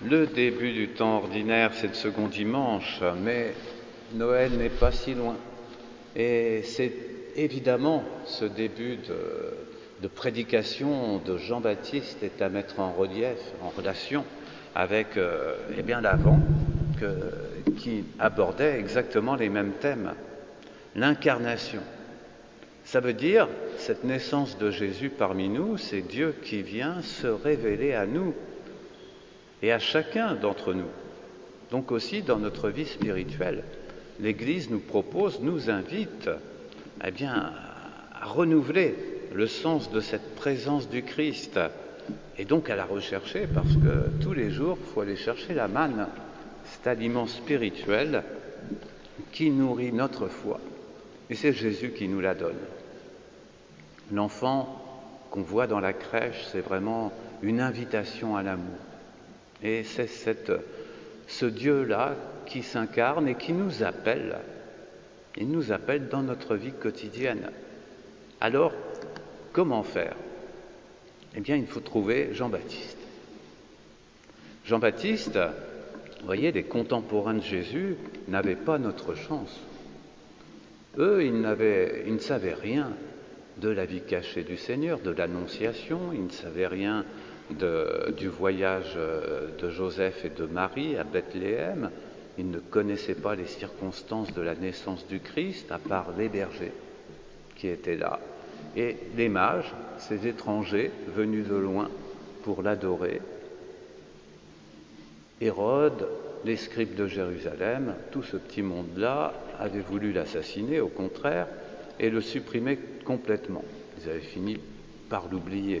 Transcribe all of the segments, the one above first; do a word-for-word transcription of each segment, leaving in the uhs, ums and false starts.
Le début du temps ordinaire, c'est le second dimanche, mais Noël n'est pas si loin. Et c'est évidemment ce début de, de prédication de Jean-Baptiste est à mettre en relief, en relation avec euh, eh bien l'Avent, que, qui abordait exactement les mêmes thèmes. L'incarnation. Ça veut dire, cette naissance de Jésus parmi nous, c'est Dieu qui vient se révéler à nous et à chacun d'entre nous. Donc aussi dans notre vie spirituelle, l'Église nous propose, nous invite eh bien, à renouveler le sens de cette présence du Christ et donc à la rechercher parce que tous les jours, il faut aller chercher la manne, cet aliment spirituel qui nourrit notre foi. Et c'est Jésus qui nous la donne. L'enfant qu'on voit dans la crèche, c'est vraiment une invitation à l'amour. Et c'est cette, ce Dieu-là qui s'incarne et qui nous appelle. Il nous appelle dans notre vie quotidienne. Alors, comment faire? Eh bien, il faut trouver Jean-Baptiste. Jean-Baptiste, vous voyez, les contemporains de Jésus n'avaient pas notre chance. Eux, ils, n'avaient, ils ne savaient rien de la vie cachée du Seigneur, de l'Annonciation, ils ne savaient rien de, du voyage de Joseph et de Marie à Bethléem, ils ne connaissaient pas les circonstances de la naissance du Christ, à part les bergers qui étaient là. Et les mages, ces étrangers venus de loin pour l'adorer. Hérode, les scribes de Jérusalem, tout ce petit monde-là avait voulu l'assassiner, au contraire, et le supprimer complètement. Ils avaient fini par l'oublier.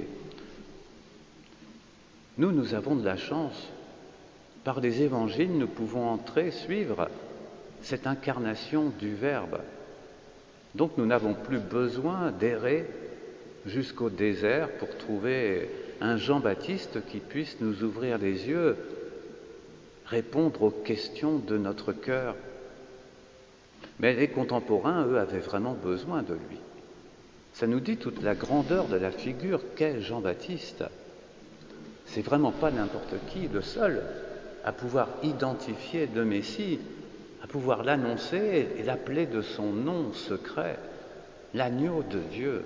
Nous, nous avons de la chance. Par les évangiles, nous pouvons entrer, suivre cette incarnation du Verbe. Donc nous n'avons plus besoin d'errer jusqu'au désert pour trouver un Jean-Baptiste qui puisse nous ouvrir les yeux, répondre aux questions de notre cœur. Mais les contemporains, eux, avaient vraiment besoin de lui. Ça nous dit toute la grandeur de la figure qu'est Jean-Baptiste. C'est vraiment pas n'importe qui, le seul à pouvoir identifier le Messie, à pouvoir l'annoncer et l'appeler de son nom secret, l'agneau de Dieu.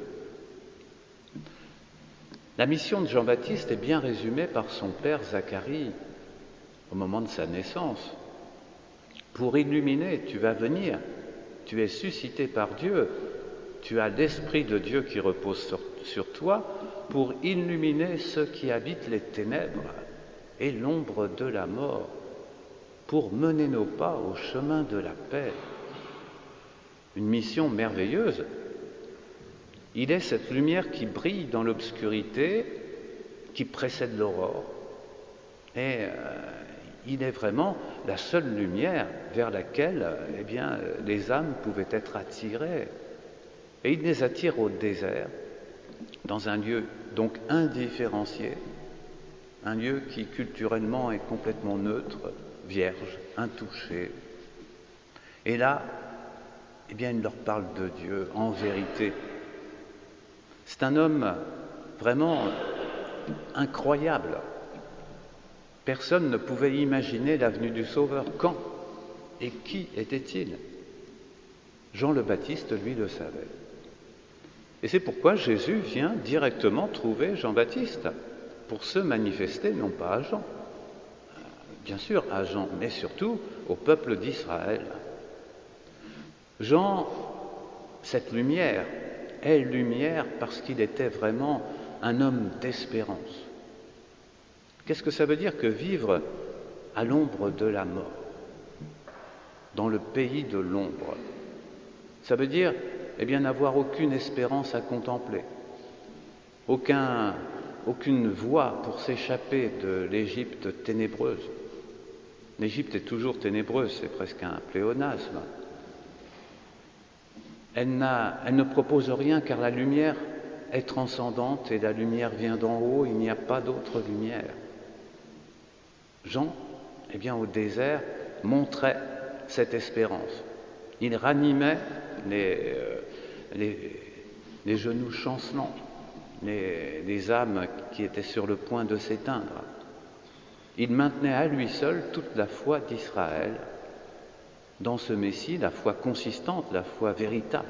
La mission de Jean-Baptiste est bien résumée par son père Zacharie au moment de sa naissance. Pour illuminer, tu vas venir, tu es suscité par Dieu, tu as l'Esprit de Dieu qui repose sur, sur toi pour illuminer ceux qui habitent les ténèbres et l'ombre de la mort, pour mener nos pas au chemin de la paix. Une mission merveilleuse. Il est cette lumière qui brille dans l'obscurité, qui précède l'aurore. Et euh, il est vraiment la seule lumière vers laquelle eh bien, les âmes pouvaient être attirées. Et il les attire au désert, dans un lieu donc indifférencié, un lieu qui culturellement est complètement neutre, vierge, intouché. Et là, eh bien, il leur parle de Dieu en vérité. C'est un homme vraiment incroyable. Personne ne pouvait imaginer la venue du Sauveur. Quand et qui était-il? Jean le Baptiste, lui, le savait. Et c'est pourquoi Jésus vient directement trouver Jean-Baptiste pour se manifester, non pas à Jean, bien sûr à Jean, mais surtout au peuple d'Israël. Jean, cette lumière, est lumière parce qu'il était vraiment un homme d'espérance. Qu'est-ce que ça veut dire que vivre à l'ombre de la mort, dans le pays de l'ombre? Ça veut dire, eh bien, n'avoir aucune espérance à contempler, aucun, aucune voie pour s'échapper de l'Égypte ténébreuse. L'Égypte est toujours ténébreuse, c'est presque un pléonasme. Elle, n'a, elle ne propose rien car la lumière est transcendante et la lumière vient d'en haut, il n'y a pas d'autre lumière. Jean, eh bien, au désert, montrait cette espérance. Il ranimait les, euh, les, les genoux chancelants, les, les âmes qui étaient sur le point de s'éteindre. Il maintenait à lui seul toute la foi d'Israël dans ce Messie, la foi consistante, la foi véritable.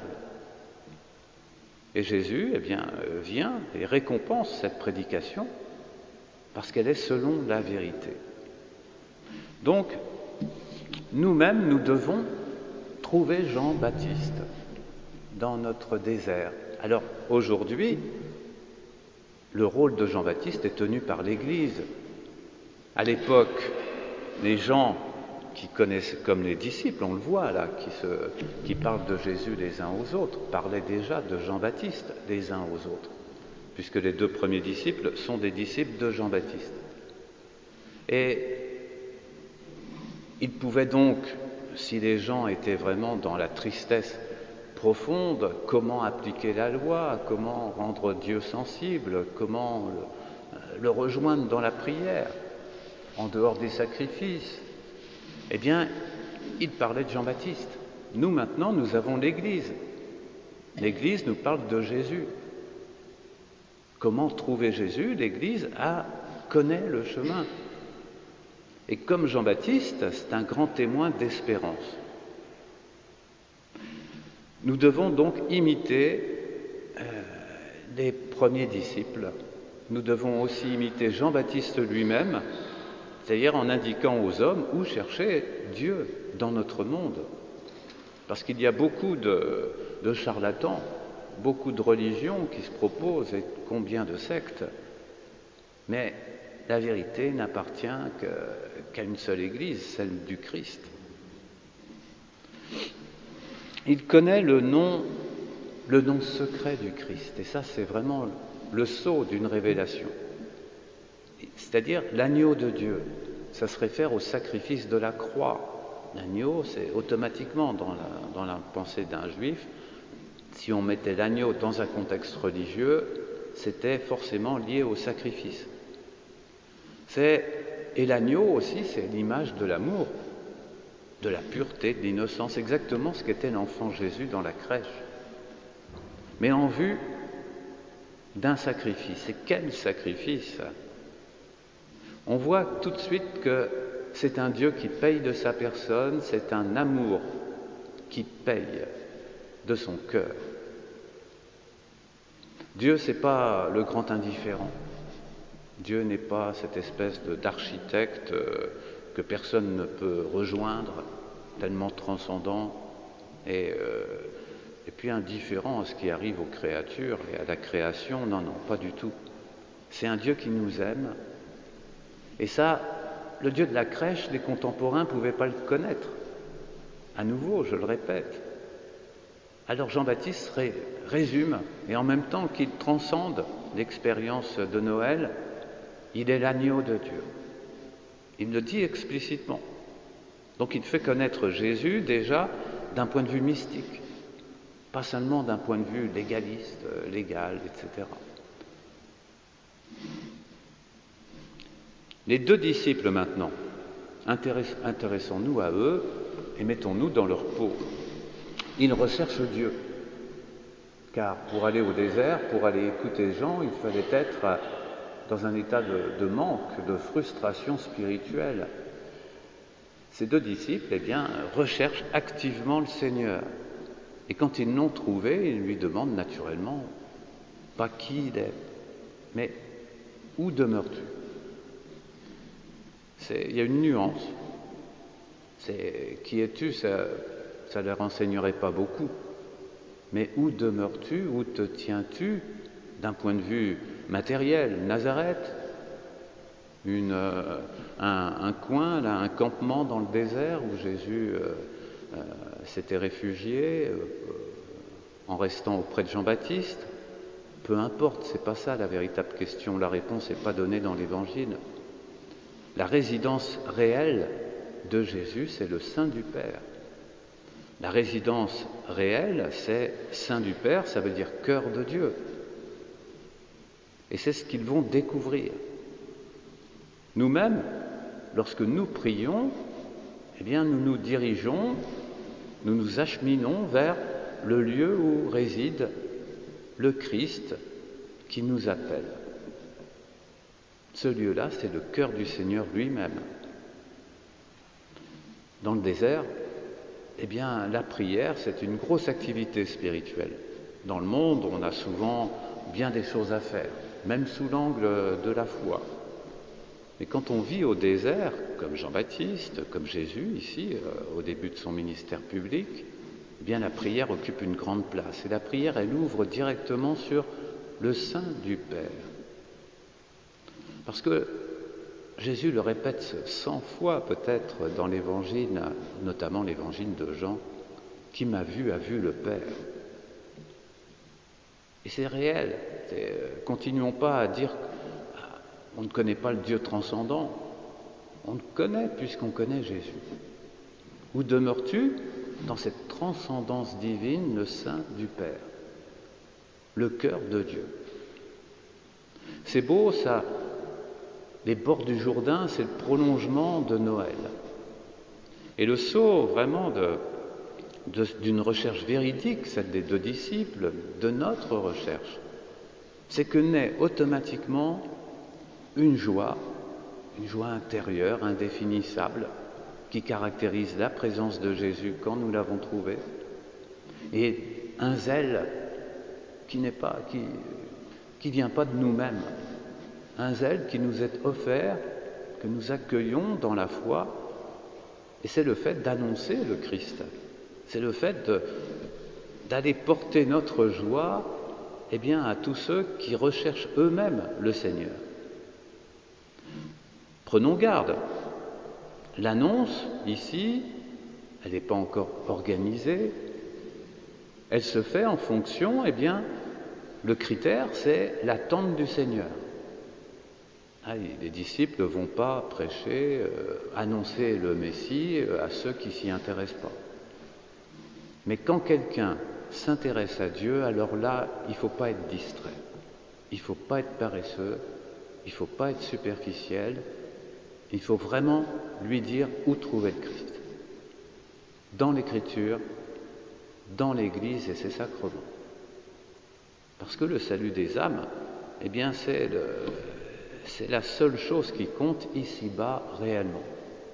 Et Jésus, eh bien, vient et récompense cette prédication parce qu'elle est selon la vérité. Donc, nous-mêmes, nous devons trouver Jean-Baptiste dans notre désert. Alors, aujourd'hui, le rôle de Jean-Baptiste est tenu par l'Église. À l'époque, les gens qui connaissent, comme les disciples, on le voit là, qui, se, qui parlent de Jésus les uns aux autres, parlaient déjà de Jean-Baptiste les uns aux autres, puisque les deux premiers disciples sont des disciples de Jean-Baptiste. Et ils pouvaient donc, si les gens étaient vraiment dans la tristesse profonde, comment appliquer la loi, comment rendre Dieu sensible, comment le, le rejoindre dans la prière, en dehors des sacrifices, eh bien, il parlait de Jean-Baptiste. Nous, maintenant, nous avons l'Église. L'Église nous parle de Jésus. Comment trouver Jésus? L'Église a, connaît le chemin. Et comme Jean-Baptiste, c'est un grand témoin d'espérance. Nous devons donc imiter euh, les premiers disciples. Nous devons aussi imiter Jean-Baptiste lui-même, c'est-à-dire en indiquant aux hommes où chercher Dieu dans notre monde. Parce qu'il y a beaucoup de, de charlatans, beaucoup de religions qui se proposent et combien de sectes. Mais la vérité n'appartient que, qu'à une seule Église, celle du Christ. Il connaît le nom, le nom secret du Christ. Et ça, c'est vraiment le sceau d'une révélation. C'est-à-dire l'agneau de Dieu. Ça se réfère au sacrifice de la croix. L'agneau, c'est automatiquement dans la, dans la pensée d'un juif, si on mettait l'agneau dans un contexte religieux, c'était forcément lié au sacrifice. C'est, et l'agneau aussi, c'est l'image de l'amour, de la pureté, de l'innocence, exactement ce qu'était l'enfant Jésus dans la crèche. Mais en vue d'un sacrifice. Et quel sacrifice! On voit tout de suite que c'est un Dieu qui paye de sa personne, c'est un amour qui paye de son cœur. Dieu, c'est pas le grand indifférent. Dieu n'est pas cette espèce de, d'architecte euh, que personne ne peut rejoindre, tellement transcendant et, euh, et puis indifférent à ce qui arrive aux créatures et à la création. Non, non, pas du tout. C'est un Dieu qui nous aime. Et ça, le Dieu de la crèche, les contemporains ne pouvaient pas le connaître. À nouveau, je le répète. Alors Jean-Baptiste ré, résume, et en même temps qu'il transcende l'expérience de Noël, il est l'agneau de Dieu. Il le dit explicitement. Donc il fait connaître Jésus déjà d'un point de vue mystique, pas seulement d'un point de vue légaliste, légal, et cetera. Les deux disciples maintenant, intéress- intéressons-nous à eux et mettons-nous dans leur peau. Ils recherchent Dieu, car pour aller au désert, pour aller écouter Jean, il fallait être dans un état de, de manque, de frustration spirituelle. Ces deux disciples, eh bien, recherchent activement le Seigneur. Et quand ils l'ont trouvé, ils lui demandent naturellement, pas qui il est, mais où demeures-tu ? C'est, il y a une nuance. C'est, qui es-tu, ça ne leur enseignerait pas beaucoup. Mais où demeures-tu, où te tiens-tu d'un point de vue matériel? Nazareth, une, euh, un, un coin, là, un campement dans le désert où Jésus euh, euh, s'était réfugié euh, en restant auprès de Jean-Baptiste. Peu importe, c'est pas ça la véritable question. La réponse n'est pas donnée dans l'Évangile. La résidence réelle de Jésus, c'est le sein du Père. La résidence réelle, c'est sein du Père, ça veut dire cœur de Dieu. Et c'est ce qu'ils vont découvrir. Nous-mêmes, lorsque nous prions, eh bien, nous nous dirigeons, nous nous acheminons vers le lieu où réside le Christ qui nous appelle. Ce lieu-là, c'est le cœur du Seigneur lui-même. Dans le désert, eh bien, la prière, c'est une grosse activité spirituelle. Dans le monde, on a souvent bien des choses à faire, même sous l'angle de la foi. Mais quand on vit au désert, comme Jean-Baptiste, comme Jésus ici, euh, au début de son ministère public, eh bien, la prière occupe une grande place. Et la prière, elle ouvre directement sur le sein du Père. Parce que Jésus le répète cent fois peut-être dans l'Évangile, notamment l'Évangile de Jean, « Qui m'a vu a vu le Père ». Et c'est réel. C'est, euh, continuons pas à dire qu'on ne connaît pas le Dieu transcendant. On le connaît puisqu'on connaît Jésus. Où demeures-tu? Dans cette transcendance divine, le sein du Père, le cœur de Dieu. C'est beau, ça. Les bords du Jourdain, c'est le prolongement de Noël. Et le saut, vraiment, de, de, d'une recherche véridique, celle des deux disciples, de notre recherche, c'est que naît automatiquement une joie, une joie intérieure, indéfinissable, qui caractérise la présence de Jésus quand nous l'avons trouvé, et un zèle qui n'est pas, qui, qui vient pas de nous-mêmes. Un zèle qui nous est offert, que nous accueillons dans la foi, et c'est le fait d'annoncer le Christ. C'est le fait de, d'aller porter notre joie eh bien, à tous ceux qui recherchent eux-mêmes le Seigneur. Prenons garde. L'annonce, ici, elle n'est pas encore organisée. Elle se fait en fonction, eh bien, le critère, c'est l'attente du Seigneur. Ah, les disciples ne vont pas prêcher, euh, annoncer le Messie euh, à ceux qui ne s'y intéressent pas. Mais quand quelqu'un s'intéresse à Dieu, alors là, il ne faut pas être distrait. Il ne faut pas être paresseux, il ne faut pas être superficiel. Il faut vraiment lui dire où trouver le Christ. Dans l'Écriture, dans l'Église et ses sacrements. Parce que le salut des âmes, eh bien, c'est le... c'est la seule chose qui compte ici-bas réellement.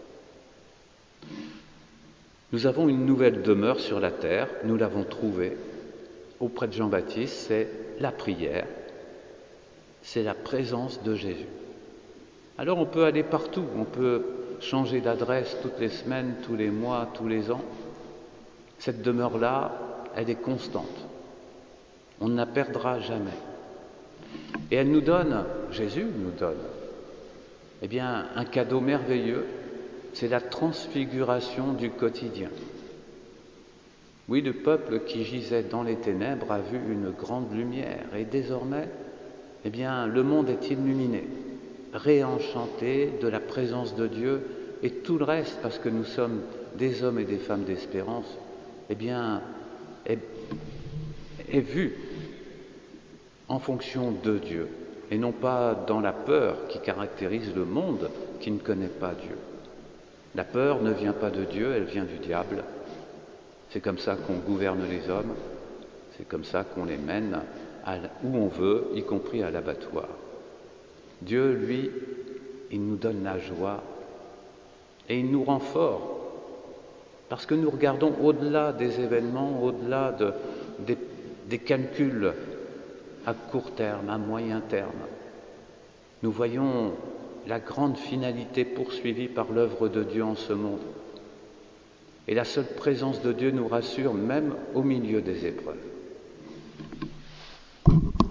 Nous avons une nouvelle demeure sur la terre, nous l'avons trouvée auprès de Jean-Baptiste, c'est la prière, c'est la présence de Jésus. Alors on peut aller partout, on peut changer d'adresse toutes les semaines, tous les mois, tous les ans. Cette demeure-là, elle est constante. On ne la perdra jamais. Et elle nous donne, Jésus nous donne, eh bien, un cadeau merveilleux, c'est la transfiguration du quotidien. Oui, le peuple qui gisait dans les ténèbres a vu une grande lumière, et désormais, eh bien, le monde est illuminé, réenchanté de la présence de Dieu, et tout le reste, parce que nous sommes des hommes et des femmes d'espérance, eh bien, est, est vu en fonction de Dieu, et non pas dans la peur qui caractérise le monde qui ne connaît pas Dieu. La peur ne vient pas de Dieu, elle vient du diable. C'est comme ça qu'on gouverne les hommes, c'est comme ça qu'on les mène à où on veut, y compris à l'abattoir. Dieu, lui, il nous donne la joie et il nous rend forts, parce que nous regardons au-delà des événements, au-delà de, des, des calculs à court terme, à moyen terme. Nous voyons la grande finalité poursuivie par l'œuvre de Dieu en ce monde. Et la seule présence de Dieu nous rassure même au milieu des épreuves.